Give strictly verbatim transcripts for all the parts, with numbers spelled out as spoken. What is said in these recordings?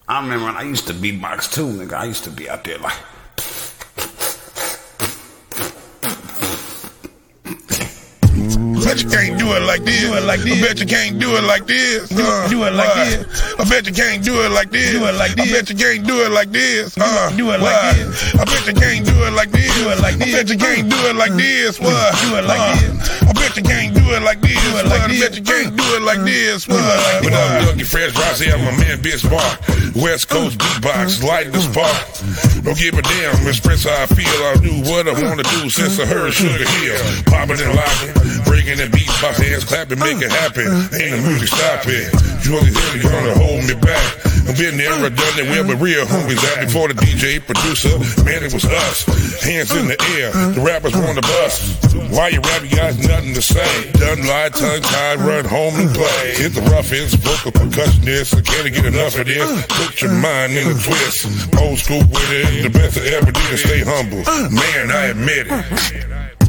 I remember when I used to beatbox too, nigga. I used to be out there like. Bet you can't do it like this. Do it like this. I bet you can't do it like this. Uh, do it like this. I bet you can't do it like this. Do it like this. I bet you can't do it like this. Uh, do it like this. I bet you can't do it like this. Do it like this. I bet you can't do it like this. What? Do it like this. I bet you can't do it like this. Do it like this. I bet you can't do it like this. What? What up, Dougie Fresh Rossi? I'm my man, Bitch Bar. West Coast beatbox, lighting the spark. Don't give a damn, express how I feel. I do what I wanna do since I heard Sugar Hill. Popping and locking, breaking the beat, pop hands clapping, make it happen. Ain't the music stopping. You only hear me gonna hold me back. I've been there, I done it where the real homies at. Before the D J, producer, man, it was us. Hands in the air, the rappers on the bus. Why you rap, you got nothing to say. Done lie, tongue tied, run home and play. Hit the rough ends, vocal percussionist. I can't get enough of this. Put your mind in a twist. Old school with it, the best I ever did. Stay humble, man, I admit it.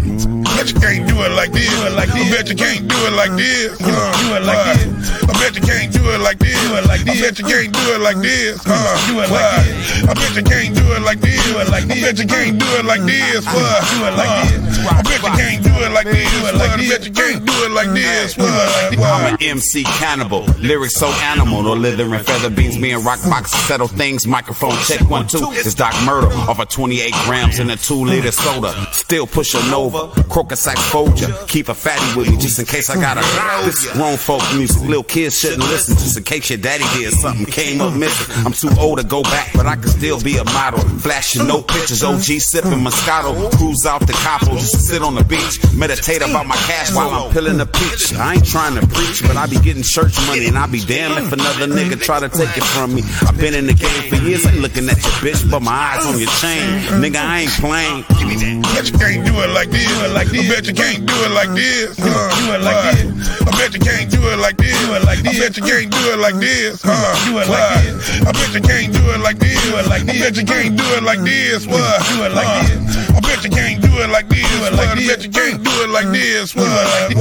Bet you can't do it like this. Do it like this. I bet you can't do it like this. Uh, do it like this. I bet you can't do it like this. Do it like this. I bet you can't do it like this. Uh, do it like this. I bet you can't do it like this. Do it like this. I bet you can't do it like this. What? Do it like this. I bet you can't do it like this. Do it like this. I bet you can't do it like this. What? I'm an M C cannibal, lyrics so animal. No leather and feather beans, me and rock boxes settle things. Microphone check one two. It's Doc Murder off of twenty-eight grams in a two liter soda. Still push a Nova, Crocus Folger. Keep a fatty with me just in case I gotta. This is grown folk music, little kids shouldn't listen. Just in case your daddy did something, came up missing. I'm too old to go back, but I can still be a model. Flashing no pictures, O G sipping Moscato. Cruise off the Capo, just sit on the beach. Meditate about my cash while I'm peeling the peach. I ain't trying to preach, but I be getting church money, and I be damned if another nigga try to take it from me. I've been in the game for years, ain't looking at your bitch, but my eyes on your chain. Nigga, I ain't playing. Give me that. Bet you can't do it like this. Do it like this. I bet you can't do it like this. Uh, do it like this. I bet you can't do it like this. Do it like this. I bet you can't do it like this. Uh, do it like this. I bet you can't do it like this. Do it like this. I bet you can't do it like this. What? Do it like this. I bet you can't do it like this. Do it like this. I bet you can't do it like this. What?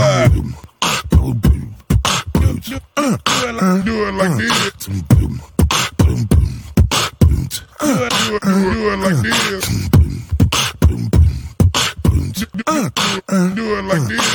Do it like this. Do it like this. Do it like this.